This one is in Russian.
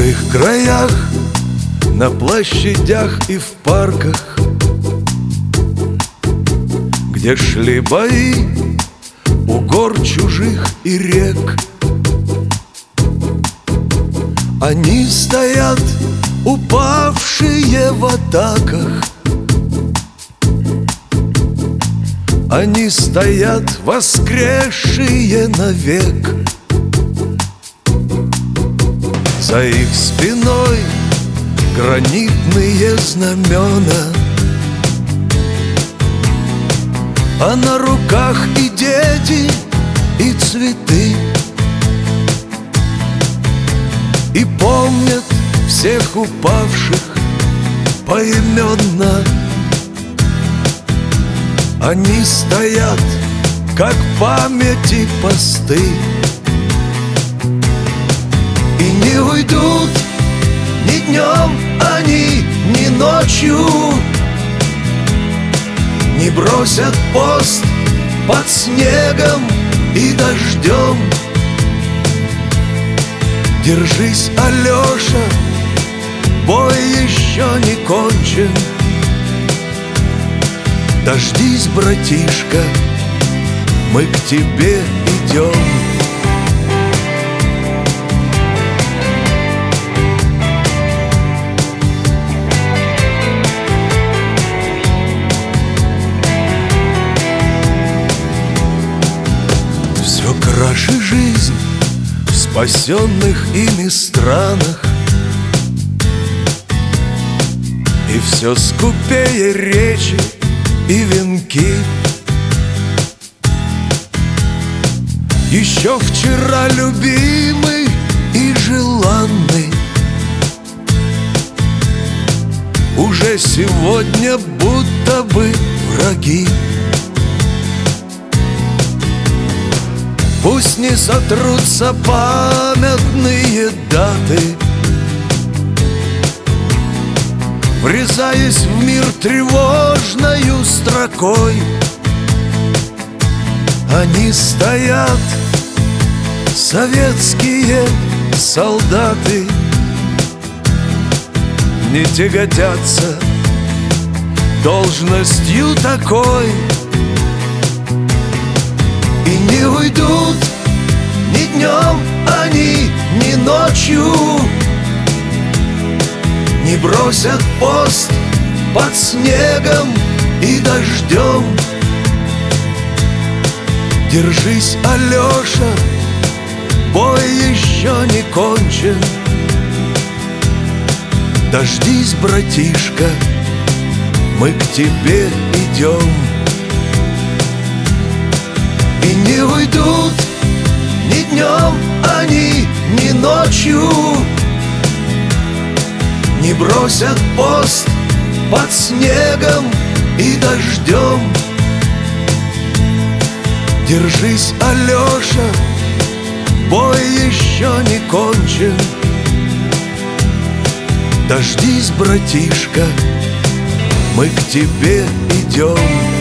чужих краях, на площадях и в парках, где шли бои у гор чужих и рек. Они стоят, упавшие в атаках. Они стоят, воскресшие навек. За их спиной гранитные знамена, а на руках и дети, и цветы. И помнят всех упавших поименно. Они стоят, как памяти посты, и не уйдут ни днем они, ни ночью. Не бросят пост под снегом и дождем. Держись, Алеша, бой еще не кончен. Дождись, братишка, мы к тебе идем. Все краше жизнь в спасенных ими странах, и все скупее речи и венки. Еще вчера любимый и желанный, уже сегодня будто бы враги. Пусть не сотрутся памятные даты, врезаясь в мир тревожною строкой. Они стоят, советские солдаты, не тяготятся должностью такой. И не уйдут ни днем они, ни ночью. Не бросят пост под снегом и дождем. Держись, Алеша, бой еще не кончен. Дождись, братишка, мы к тебе идем. И не уйдут ни днем они, ни ночью. Не бросят пост под снегом и дождем. Держись, Алеша, бой еще не кончен. Дождись, братишка, мы к тебе идем.